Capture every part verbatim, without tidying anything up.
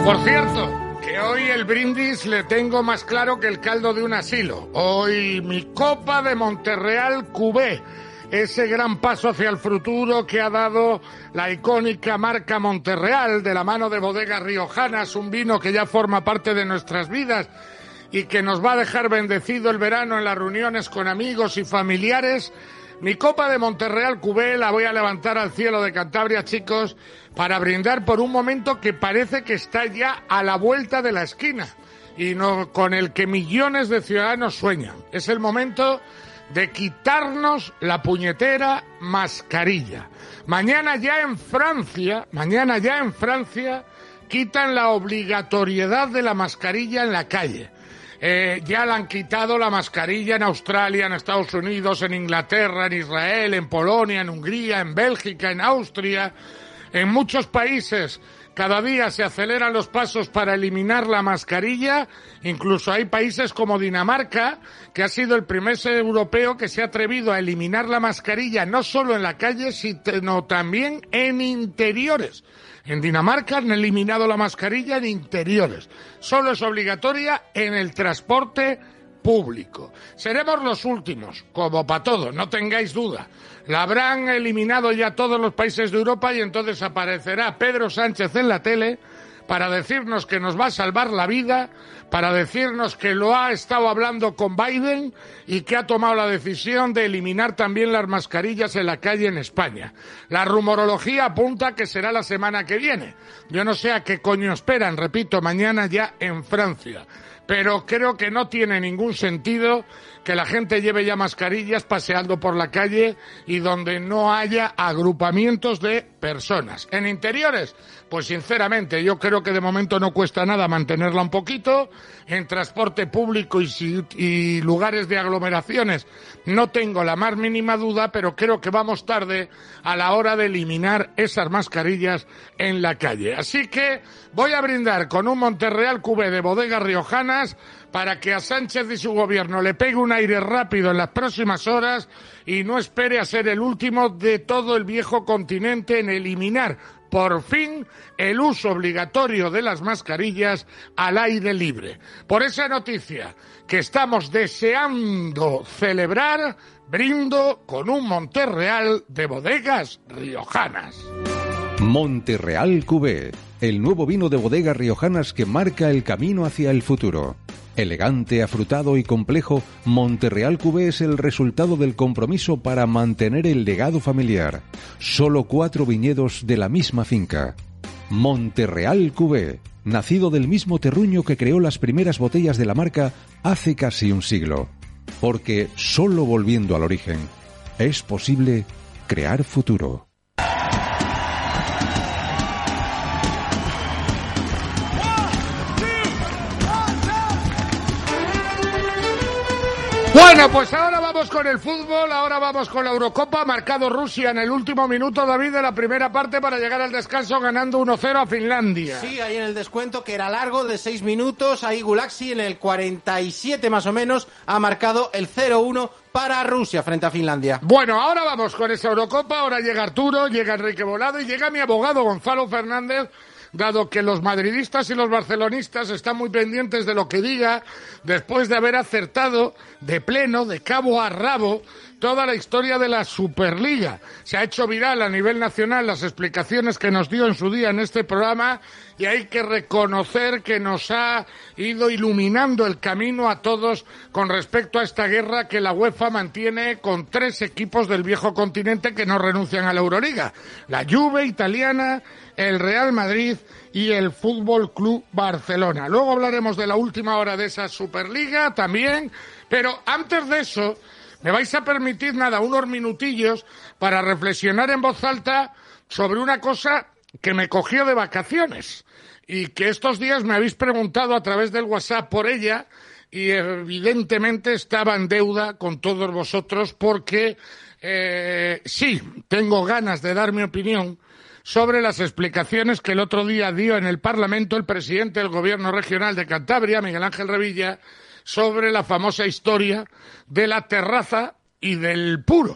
Por cierto, que hoy el brindis le tengo más claro que el caldo de un asilo. Hoy mi copa de Monterreal Cubé, ese gran paso hacia el futuro que ha dado la icónica marca Monterreal de la mano de Bodegas Riojanas, un vino que ya forma parte de nuestras vidas y que nos va a dejar bendecido el verano en las reuniones con amigos y familiares. Mi copa de Monterreal Cubé la voy a levantar al cielo de Cantabria, chicos, para brindar por un momento que parece que está ya a la vuelta de la esquina y no con el que millones de ciudadanos sueñan. Es el momento de quitarnos la puñetera mascarilla. Mañana ya en Francia, mañana ya en Francia quitan la obligatoriedad de la mascarilla en la calle. Eh, ya le han quitado la mascarilla en Australia, en Estados Unidos, en Inglaterra, en Israel, en Polonia, en Hungría, en Bélgica, en Austria, en muchos países. Cada día se aceleran los pasos para eliminar la mascarilla. Incluso hay países como Dinamarca, que ha sido el primer europeo que se ha atrevido a eliminar la mascarilla no solo en la calle, sino también en interiores. En Dinamarca han eliminado la mascarilla en interiores. Solo es obligatoria en el transporte público. Seremos los últimos, como para todo, no tengáis duda. La habrán eliminado ya todos los países de Europa y entonces aparecerá Pedro Sánchez en la tele para decirnos que nos va a salvar la vida, para decirnos que lo ha estado hablando con Biden y que ha tomado la decisión de eliminar también las mascarillas en la calle en España. La rumorología apunta que será la semana que viene. Yo no sé a qué coño esperan, repito, mañana ya en Francia. Pero creo que no tiene ningún sentido que la gente lleve ya mascarillas paseando por la calle y donde no haya agrupamientos de personas. En interiores, pues sinceramente yo creo que de momento no cuesta nada mantenerla un poquito. En transporte público y, y lugares de aglomeraciones no tengo la más mínima duda, pero creo que vamos tarde a la hora de eliminar esas mascarillas en la calle. Así que voy a brindar con un Monterreal Cubé de Bodegas Riojanas para que a Sánchez y su gobierno le pegue un aire rápido en las próximas horas y no espere a ser el último de todo el viejo continente en eliminar por fin el uso obligatorio de las mascarillas al aire libre. Por esa noticia que estamos deseando celebrar, brindo con un Monterreal de Bodegas Riojanas. Monterreal Cubé, el nuevo vino de Bodegas Riojanas que marca el camino hacia el futuro. Elegante, afrutado y complejo, Monterreal Cubé es el resultado del compromiso para mantener el legado familiar. Solo cuatro viñedos de la misma finca. Monterreal Cubé, nacido del mismo terruño que creó las primeras botellas de la marca hace casi un siglo. Porque solo volviendo al origen es posible crear futuro. Bueno, pues ahora vamos con el fútbol, ahora vamos con la Eurocopa. Ha marcado Rusia en el último minuto, David, de la primera parte para llegar al descanso ganando uno cero a Finlandia. Sí, ahí en el descuento, que era largo, de seis minutos, ahí Gulaxi en el cuarenta y siete más o menos ha marcado el cero uno para Rusia frente a Finlandia. Bueno, ahora vamos con esa Eurocopa, ahora llega Arturo, llega Enrique Volado y llega mi abogado Gonzalo Fernández, dado que los madridistas y los barcelonistas están muy pendientes de lo que diga después de haber acertado de pleno, de cabo a rabo, toda la historia de la Superliga. Se ha hecho viral a nivel nacional las explicaciones que nos dio en su día en este programa y hay que reconocer que nos ha ido iluminando el camino a todos con respecto a esta guerra que la UEFA mantiene con tres equipos del viejo continente que no renuncian a la Euroliga. La Juve italiana, el Real Madrid y el Fútbol Club Barcelona. Luego hablaremos de la última hora de esa Superliga también, pero antes de eso me vais a permitir nada, unos minutillos para reflexionar en voz alta sobre una cosa que me cogió de vacaciones y que estos días me habéis preguntado a través del WhatsApp por ella y evidentemente estaba en deuda con todos vosotros porque eh, sí, tengo ganas de dar mi opinión sobre las explicaciones que el otro día dio en el Parlamento el presidente del Gobierno Regional de Cantabria, Miguel Ángel Revilla, sobre la famosa historia de la terraza y del puro,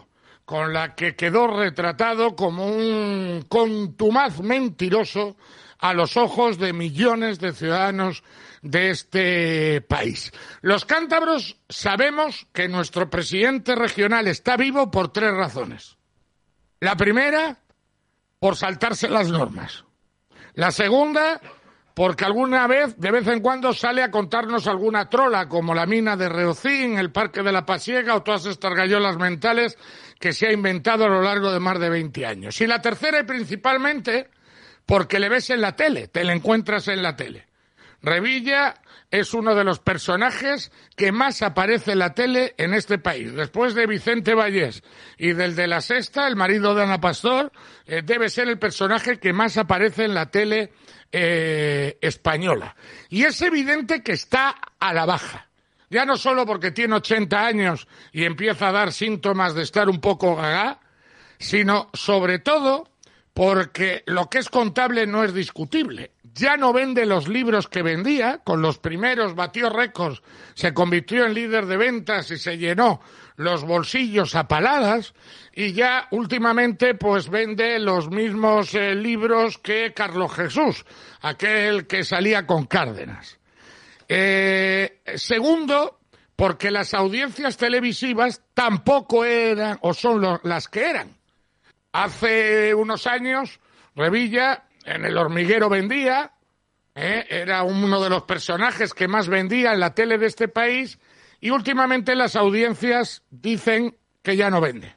con la que quedó retratado como un contumaz mentiroso a los ojos de millones de ciudadanos de este país. Los cántabros sabemos que nuestro presidente regional está vivo por tres razones. La primera, por saltarse las normas. La segunda, porque alguna vez, de vez en cuando, sale a contarnos alguna trola, como la mina de Reocín, el Parque de la Pasiega o todas estas gallolas mentales que se ha inventado a lo largo de más de veinte años. Y la tercera, y principalmente, porque le ves en la tele, te le encuentras en la tele. Revilla es uno de los personajes que más aparece en la tele en este país. Después de Vicente Vallés y del de La Sexta, el marido de Ana Pastor, eh, debe ser el personaje que más aparece en la tele eh, española. Y es evidente que está a la baja. Ya no solo porque tiene ochenta años y empieza a dar síntomas de estar un poco gaga, sino sobre todo porque lo que es contable no es discutible. Ya no vende los libros que vendía, con los primeros batió récords, se convirtió en líder de ventas y se llenó los bolsillos a paladas, y ya últimamente pues vende los mismos eh, libros que Carlos Jesús, aquel que salía con Cárdenas. Eh, segundo, porque las audiencias televisivas tampoco eran o son lo, las que eran. Hace unos años, Revilla en El Hormiguero vendía, ¿eh? Era uno de los personajes que más vendía en la tele de este país, y últimamente las audiencias dicen que ya no vende.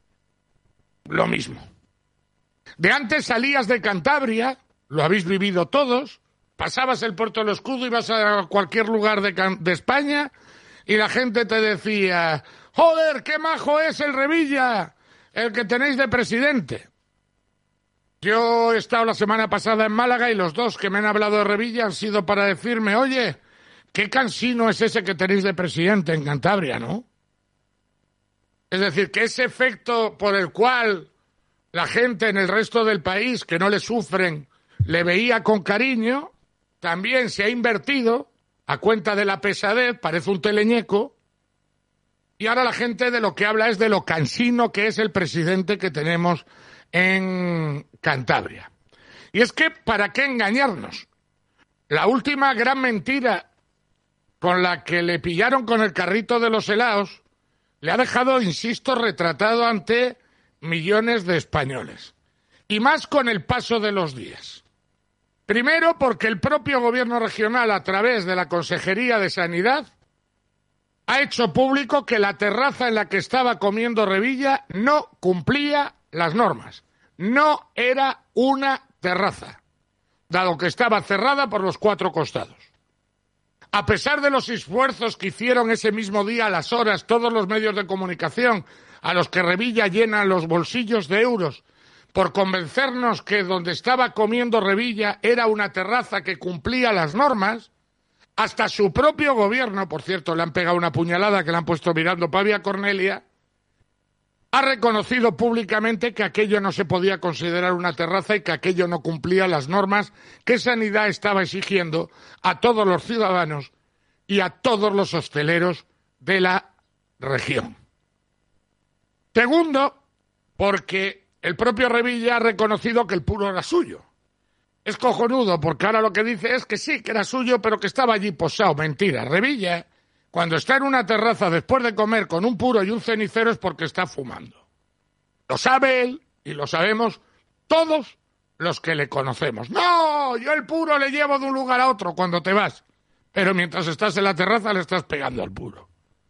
Lo mismo. De antes salías de Cantabria, lo habéis vivido todos, pasabas el Puerto del Escudo, ibas a cualquier lugar de, de España y la gente te decía: ¡joder, qué majo es el Revilla, el que tenéis de presidente! Yo he estado la semana pasada en Málaga y los dos que me han hablado de Revilla han sido para decirme: oye, qué cansino es ese que tenéis de presidente en Cantabria, ¿no? Es decir, que ese efecto por el cual la gente en el resto del país, que no le sufren, le veía con cariño, también se ha invertido a cuenta de la pesadez, parece un teleñeco, y ahora la gente de lo que habla es de lo cansino que es el presidente que tenemos en Cantabria. Y es que, ¿para qué engañarnos? La última gran mentira con la que le pillaron con el carrito de los helados le ha dejado, insisto, retratado ante millones de españoles. Y más con el paso de los días. Primero, porque el propio gobierno regional, a través de la Consejería de Sanidad, ha hecho público que la terraza en la que estaba comiendo Revilla no cumplía las normas. No era una terraza, dado que estaba cerrada por los cuatro costados. A pesar de los esfuerzos que hicieron ese mismo día, a las horas, todos los medios de comunicación, a los que Revilla llena los bolsillos de euros, por convencernos que donde estaba comiendo Revilla era una terraza que cumplía las normas, hasta su propio gobierno, por cierto, le han pegado una puñalada que le han puesto mirando Pavia Cornelia, ha reconocido públicamente que aquello no se podía considerar una terraza y que aquello no cumplía las normas que Sanidad estaba exigiendo a todos los ciudadanos y a todos los hosteleros de la región. Segundo, porque el propio Revilla ha reconocido que el puro era suyo. Es cojonudo, porque ahora lo que dice es que sí, que era suyo, pero que estaba allí posado. Mentira. Revilla, cuando está en una terraza después de comer con un puro y un cenicero, es porque está fumando. Lo sabe él y lo sabemos todos los que le conocemos. No, yo el puro le llevo de un lugar a otro cuando te vas, pero mientras estás en la terraza le estás pegando al puro.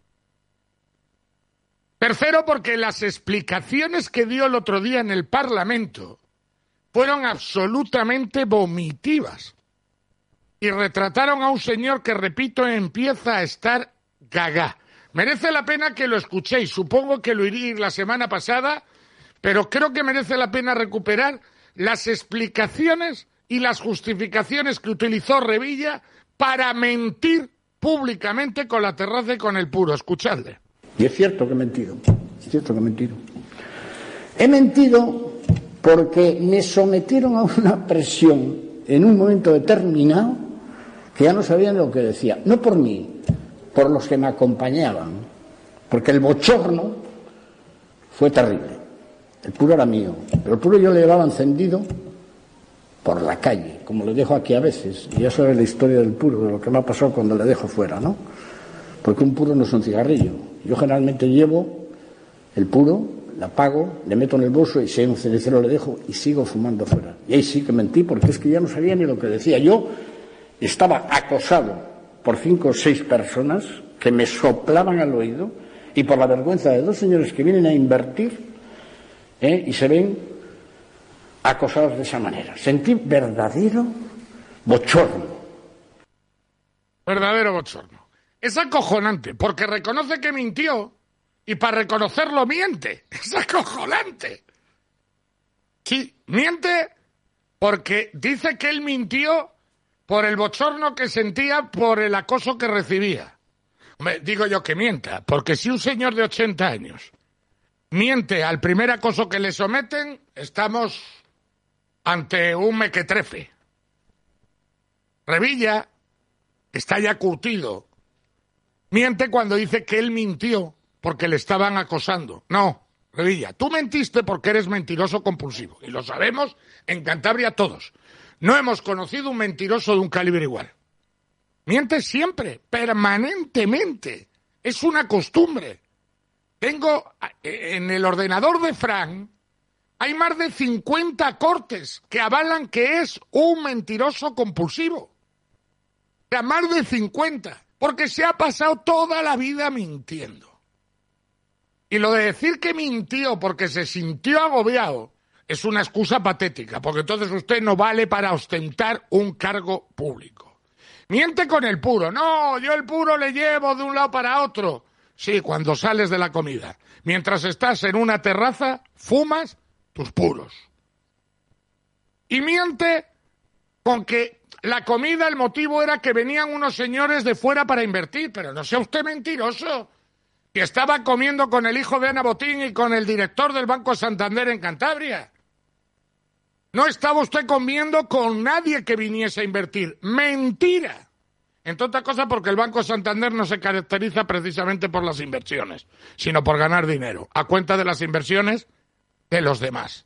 Tercero, porque las explicaciones que dio el otro día en el Parlamento fueron absolutamente vomitivas y retrataron a un señor que, repito, empieza a estar gaga. Merece la pena que lo escuchéis. Supongo que lo oí la semana pasada, pero creo que merece la pena recuperar las explicaciones y las justificaciones que utilizó Revilla para mentir públicamente con la terraza y con el puro. Escuchadle. Y es cierto que he mentido, es cierto que he mentido. He mentido porque me sometieron a una presión en un momento determinado que ya no sabían lo que decía. No por mí, por los que me acompañaban. Porque el bochorno fue terrible. El puro era mío, pero el puro yo le llevaba encendido por la calle, como le dejo aquí a veces, y eso es la historia del puro, de lo que me ha pasado cuando le dejo fuera, ¿no? Porque un puro no es un cigarrillo. Yo generalmente llevo el puro, la apago, le meto en el bolso y si hay un cenicero le dejo y sigo fumando fuera. Y ahí sí que mentí, porque es que ya no sabía ni lo que decía. Yo estaba acosado por cinco o seis personas que me soplaban al oído y por la vergüenza de dos señores que vienen a invertir ¿eh? y se ven acosados de esa manera. Sentí verdadero bochorno. Verdadero bochorno. Es acojonante, porque reconoce que mintió y para reconocerlo miente. Es acojonante. Sí, miente porque dice que él mintió por el bochorno que sentía por el acoso que recibía. Hombre, digo yo que mienta, porque si un señor de ochenta años miente al primer acoso que le someten, estamos ante un mequetrefe. Revilla está ya curtido. Miente cuando dice que él mintió porque le estaban acosando. No, Revilla, tú mentiste porque eres mentiroso compulsivo. Y lo sabemos en Cantabria todos. No hemos conocido un mentiroso de un calibre igual. Miente siempre, permanentemente. Es una costumbre. Tengo en el ordenador de Fran, hay más de cincuenta cortes que avalan que es un mentiroso compulsivo. O sea, más de cincuenta, porque se ha pasado toda la vida mintiendo. Y lo de decir que mintió porque se sintió agobiado es una excusa patética, porque entonces usted no vale para ostentar un cargo público. Miente con el puro. No, yo el puro le llevo de un lado para otro. Sí, cuando sales de la comida. Mientras estás en una terraza, fumas tus puros. Y miente con que la comida, el motivo era que venían unos señores de fuera para invertir, pero no sea usted mentiroso. Y estaba comiendo con el hijo de Ana Botín y con el director del Banco Santander en Cantabria. No estaba usted comiendo con nadie que viniese a invertir. ¡Mentira! Entre otras cosas porque el Banco Santander no se caracteriza precisamente por las inversiones, sino por ganar dinero, a cuenta de las inversiones de los demás.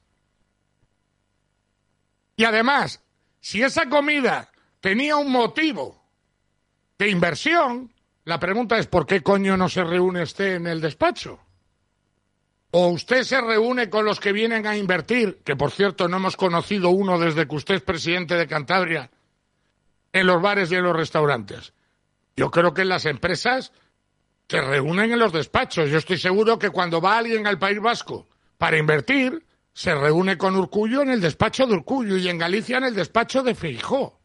Y además, si esa comida tenía un motivo de inversión, la pregunta es ¿por qué coño no se reúne usted en el despacho? ¿O usted se reúne con los que vienen a invertir, que por cierto no hemos conocido uno desde que usted es presidente de Cantabria, en los bares y en los restaurantes? Yo creo que en las empresas se reúnen en los despachos. Yo estoy seguro que cuando va alguien al País Vasco para invertir, se reúne con Urkullu en el despacho de Urkullu y en Galicia en el despacho de Feijóo.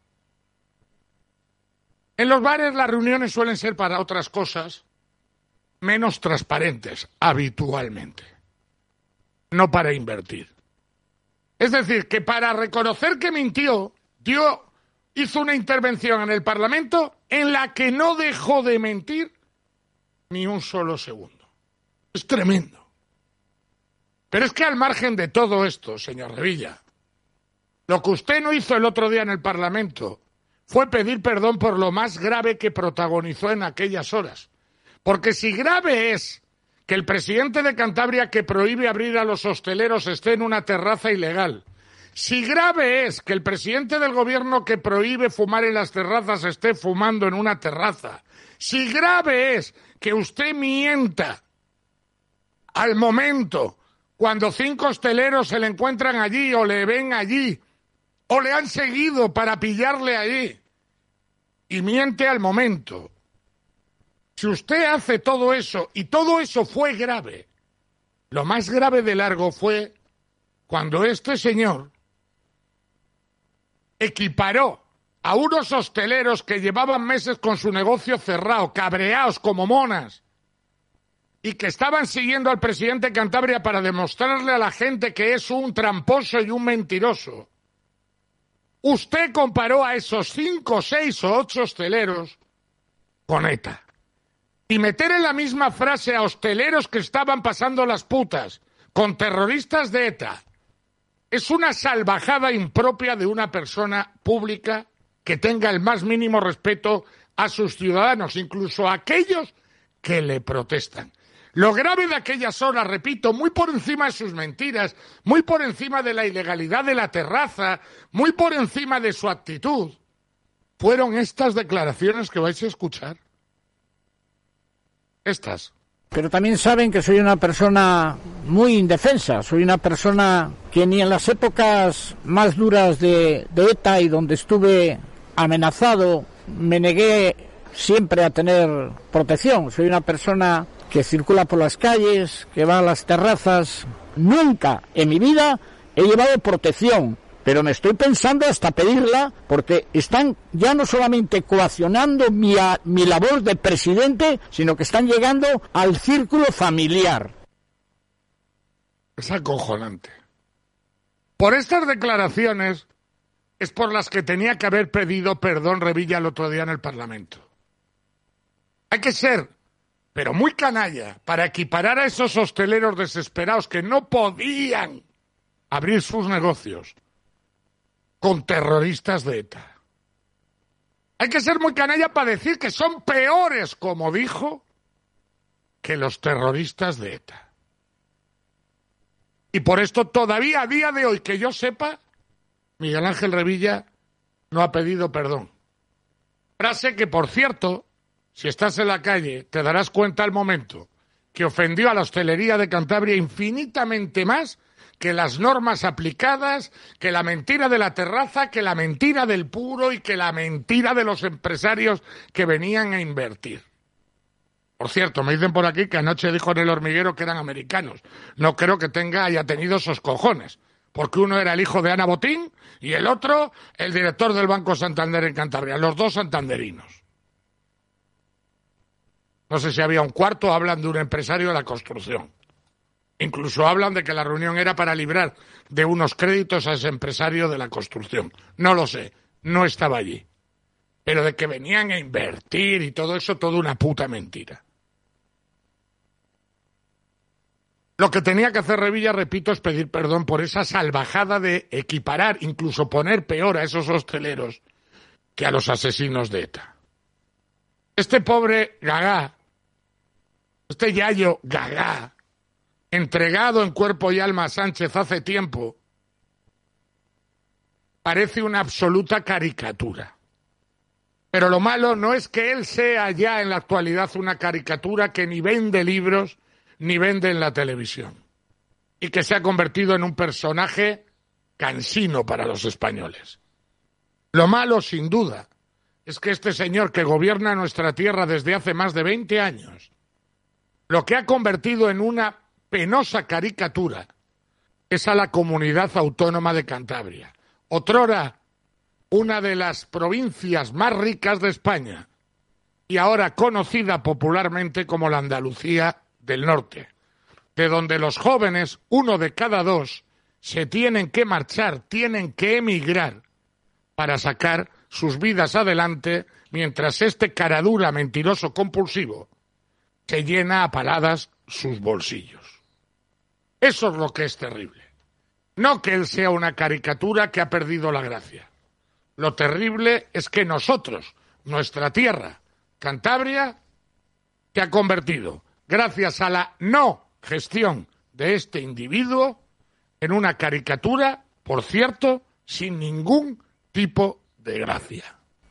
En los bares las reuniones suelen ser para otras cosas menos transparentes, habitualmente. No para invertir. Es decir, que para reconocer que mintió, dio, hizo una intervención en el Parlamento en la que no dejó de mentir ni un solo segundo. Es tremendo. Pero es que al margen de todo esto, señor Revilla, lo que usted no hizo el otro día en el Parlamento fue pedir perdón por lo más grave que protagonizó en aquellas horas. Porque si grave es que el presidente de Cantabria que prohíbe abrir a los hosteleros esté en una terraza ilegal, si grave es que el presidente del gobierno que prohíbe fumar en las terrazas esté fumando en una terraza, si grave es que usted mienta al momento cuando cinco hosteleros se le encuentran allí o le ven allí o le han seguido para pillarle allí y miente al momento. Si usted hace todo eso, y todo eso fue grave, lo más grave de largo fue cuando este señor equiparó a unos hosteleros que llevaban meses con su negocio cerrado, cabreados como monas, y que estaban siguiendo al presidente de Cantabria para demostrarle a la gente que es un tramposo y un mentiroso. Usted comparó a esos cinco, seis o ocho hosteleros con ETA. Y meter en la misma frase a hosteleros que estaban pasando las putas con terroristas de ETA es una salvajada impropia de una persona pública que tenga el más mínimo respeto a sus ciudadanos, incluso a aquellos que le protestan. Lo grave de aquellas horas, repito, muy por encima de sus mentiras, muy por encima de la ilegalidad de la terraza, muy por encima de su actitud, fueron estas declaraciones que vais a escuchar. Estas. Pero también saben que soy una persona muy indefensa, soy una persona que ni en las épocas más duras de, de ETA y donde estuve amenazado, me negué siempre a tener protección. Soy una persona que circula por las calles, que va a las terrazas. Nunca en mi vida he llevado protección, pero me estoy pensando hasta pedirla porque están ya no solamente coaccionando mi, a, mi labor de presidente, sino que están llegando al círculo familiar. Es acojonante. Por estas declaraciones es por las que tenía que haber pedido perdón Revilla el otro día en el Parlamento. Hay que ser, pero muy canalla, para equiparar a esos hosteleros desesperados que no podían abrir sus negocios con terroristas de ETA. Hay que ser muy canalla para decir que son peores, como dijo, que los terroristas de ETA. Y por esto todavía a día de hoy, que yo sepa, Miguel Ángel Revilla no ha pedido perdón. Frase que, por cierto, si estás en la calle, te darás cuenta al momento que ofendió a la hostelería de Cantabria infinitamente más que las normas aplicadas, que la mentira de la terraza, que la mentira del puro y que la mentira de los empresarios que venían a invertir. Por cierto, me dicen por aquí que anoche dijo en El Hormiguero que eran americanos. No creo que tenga haya tenido esos cojones, porque uno era el hijo de Ana Botín y el otro el director del Banco Santander en Cantabria, los dos santanderinos. No sé si había un cuarto, hablan de un empresario de la construcción. Incluso hablan de que la reunión era para librar de unos créditos a ese empresario de la construcción. No lo sé, no estaba allí. Pero de que venían a invertir y todo eso, toda una puta mentira. Lo que tenía que hacer Revilla, repito, es pedir perdón por esa salvajada de equiparar, incluso poner peor a esos hosteleros que a los asesinos de ETA. Este pobre Gagá, este Yayo Gagá, entregado en cuerpo y alma a Sánchez hace tiempo, parece una absoluta caricatura. Pero lo malo no es que él sea ya en la actualidad una caricatura que ni vende libros ni vende en la televisión y que se ha convertido en un personaje cansino para los españoles. Lo malo, sin duda, es que este señor que gobierna nuestra tierra desde hace más de veinte años, lo que ha convertido en una penosa caricatura es a la comunidad autónoma de Cantabria. Otrora una de las provincias más ricas de España y ahora conocida popularmente como la Andalucía del Norte, de donde los jóvenes, uno de cada dos, se tienen que marchar, tienen que emigrar para sacar sus vidas adelante, mientras este caradura mentiroso compulsivo se llena a paladas sus bolsillos. Eso es lo que es terrible. No que él sea una caricatura que ha perdido la gracia. Lo terrible es que nosotros, nuestra tierra, Cantabria, se ha convertido, gracias a la no gestión de este individuo, en una caricatura, por cierto, sin ningún tipo de gracia.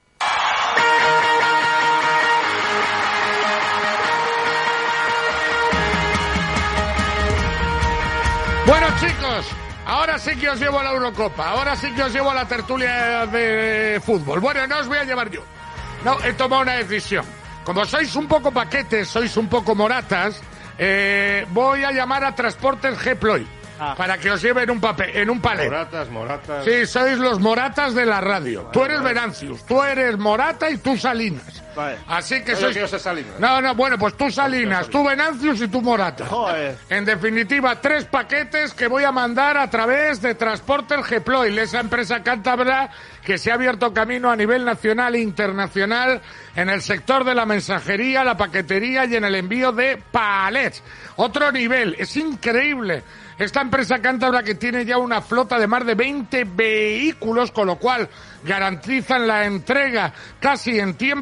Bueno, chicos, ahora sí que os llevo a la Eurocopa, ahora sí que os llevo a la tertulia de fútbol. Bueno, no os voy a llevar yo. No, he tomado una decisión. Como sois un poco paquetes, sois un poco moratas, eh, voy a llamar a Transportes G-Ploy ah. para que os lleven un papel, en un palet. Moratas, moratas. Sí, sois los moratas de la radio. Vale, tú eres vale. Venancius, tú eres Morata y tú Salinas. Vale. Así que sois... Que yo sé Salinas. No, no, bueno, pues tú Salinas, tú Venancius y tú Morata. Joder. En definitiva, tres paquetes que voy a mandar a través de Transportes G-Ploy, esa empresa cántabra que se ha abierto camino a nivel nacional e internacional en el sector de la mensajería, la paquetería y en el envío de palets. Otro nivel, es increíble. Esta empresa cántabra que tiene ya una flota de más de veinte vehículos, con lo cual garantizan la entrega casi en tiempo récord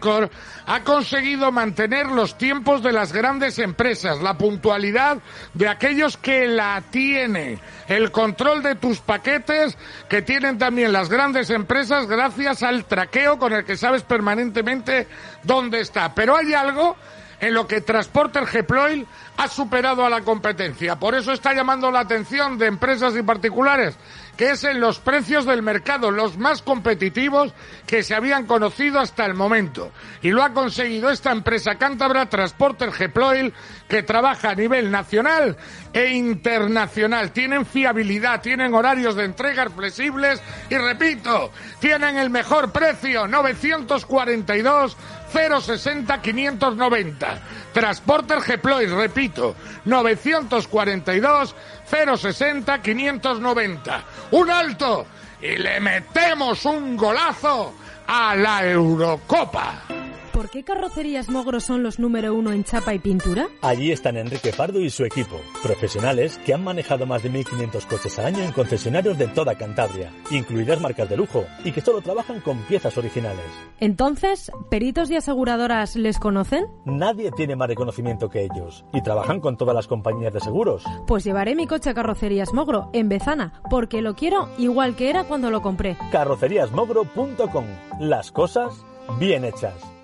Frescor ha conseguido mantener los tiempos de las grandes empresas, la puntualidad de aquellos que la tienen, el control de tus paquetes que tienen también las grandes empresas gracias al traqueo con el que sabes permanentemente dónde está. Pero hay algo en lo que Transporter Geploil ha superado a la competencia. Por eso está llamando la atención de empresas y particulares, que es en los precios del mercado, los más competitivos que se habían conocido hasta el momento. Y lo ha conseguido esta empresa cántabra, Transporter Geploil, que trabaja a nivel nacional e internacional. Tienen fiabilidad, tienen horarios de entrega flexibles y, repito, tienen el mejor precio, novecientos cuarenta y dos, cero sesenta, quinientos noventa. Transporter Geploil, repito, novecientos cuarenta y dos, cero sesenta, quinientos noventa. ¡Un alto! Y le metemos un golazo a la Eurocopa. ¿Por qué Carrocerías Mogro son los número uno en chapa y pintura? Allí están Enrique Pardo y su equipo, profesionales que han manejado más de mil quinientos coches al año en concesionarios de toda Cantabria, incluidas marcas de lujo, y que solo trabajan con piezas originales. Entonces, ¿peritos y aseguradoras les conocen? Nadie tiene más reconocimiento que ellos, y trabajan con todas las compañías de seguros. Pues llevaré mi coche a Carrocerías Mogro, en Bezana, porque lo quiero igual que era cuando lo compré. carrocerías mogro punto com. Las cosas bien hechas.